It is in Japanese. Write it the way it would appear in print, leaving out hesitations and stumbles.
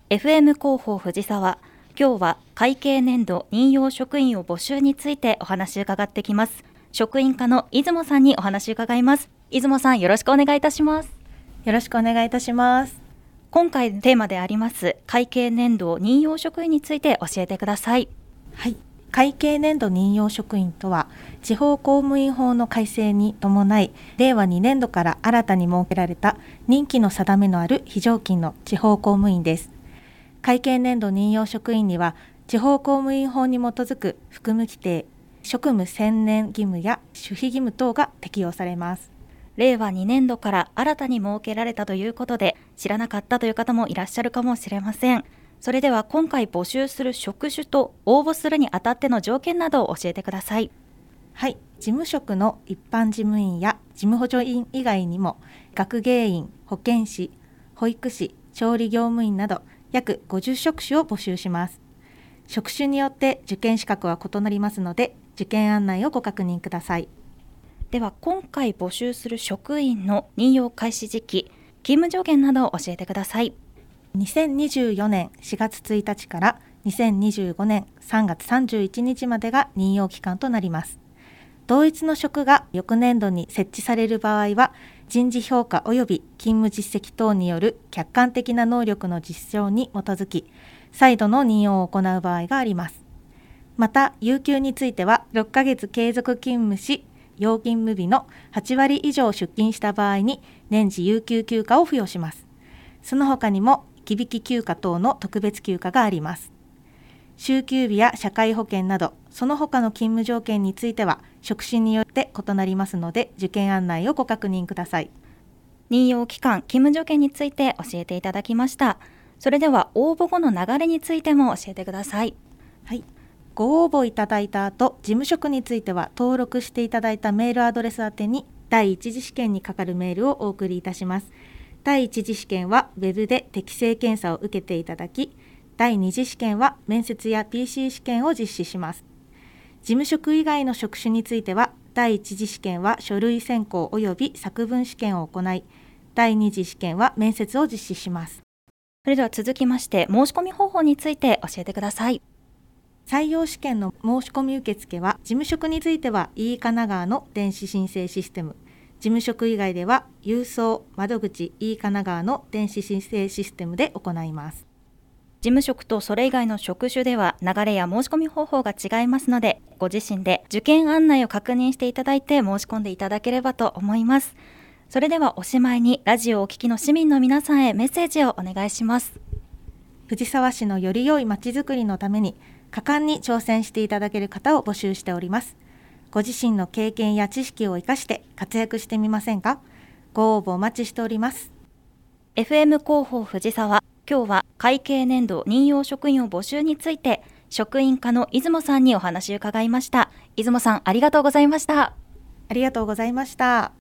FM 広報藤沢。今日は会計年度任用職員を募集についてお話を伺ってきます。職員課の出雲さんにお話を伺います。出雲さん、よろしくお願いいたします。 よろしくお願いいたします。 今回のテーマであります会計年度任用職員について教えてください。 はい、会計年度任用職員とは、地方公務員法の改正に伴い、令和2年度から新たに設けられた任期の定めのある非常勤の地方公務員です。会計年度任用職員には、地方公務員法に基づく服務規定、職務専念義務や守秘義務等が適用されます。 令和2年度から新たに設けられたということで、知らなかったという方もいらっしゃるかもしれません。それでは今回募集する職種と応募するにあたっての条件などを教えてください。 はい、事務職の一般事務員や事務補助員以外にも、学芸員、保健師、保育士、調理業務員など約50職種を募集します。職種によって受験資格は異なりますので、受験案内をご確認ください。 では今回募集する職員の任用開始時期、勤務条件などを教えてください。 2024年4月1日から2025年3月31日までが任用期間となります。同一の職が翌年度に設置される場合は、人事評価及び勤務実績等による客観的な能力の実証に基づき、再度の任用を行う場合があります。また、有給については6ヶ月継続勤務し、要勤務日の8割以上出勤した場合に年次有給休暇を付与します。その他にも忌引休暇等の特別休暇があります。週休日や社会保険など、その他の勤務条件については職種によって異なりますので、受験案内をご確認ください。 任用期間、勤務条件について教えていただきました。それでは応募後の流れについても教えてください。 はい、ご応募いただいた後、事務職については登録していただいたメールアドレス宛てに第一次試験に係るメールをお送りいたします。第一次試験はウェブで適正検査を受けていただき、第二次試験は面接や PC 試験を実施します。事務職以外の職種については、第一次試験は書類選考及び作文試験を行い、第二次試験は面接を実施します。 それでは続きまして、申し込み方法について教えてください。 採用試験の申し込み受付は、事務職については e 神奈川の電子申請システム、事務職以外では郵送窓口 e 神奈川の電子申請システムで行います。 事務職とそれ以外の職種では流れや申し込み方法が違いますので、ご自身で受験案内を確認していただいて申し込んでいただければと思います。それではおしまいに、ラジオをお聞きの市民の皆さんへメッセージをお願いします。 藤沢市のより良いまちづくりのために果敢に挑戦していただける方を募集しております。ご自身の経験や知識を生かして活躍してみませんか？ご応募お待ちしております。 FM 広報藤沢。今日は会計年度任用職員を募集について、職員課の出雲さんにお話を伺いました。出雲さん、ありがとうございました。 ありがとうございました。